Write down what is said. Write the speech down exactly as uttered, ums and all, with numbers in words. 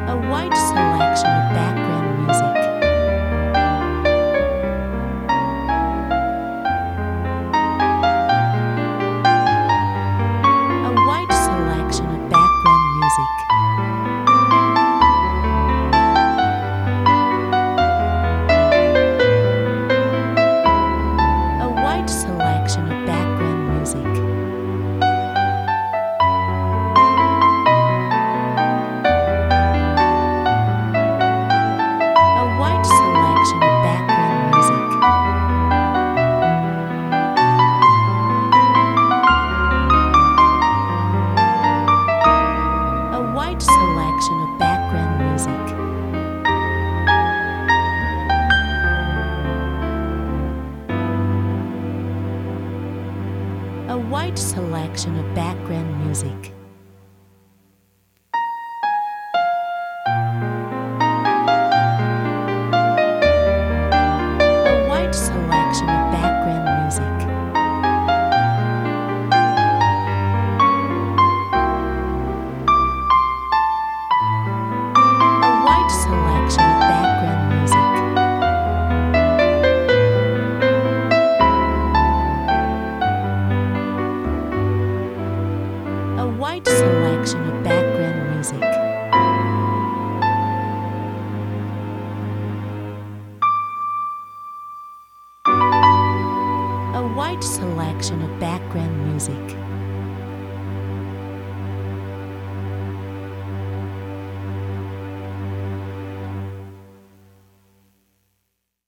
A wide selection of background music. A wide selection of background music. A wide selection of background music. A wide selection of background music. A wide selection of background music. A wide selection of background music. A wide selection of background music. A wide selection of background music. A wide selection of background music. A wide selection of background music.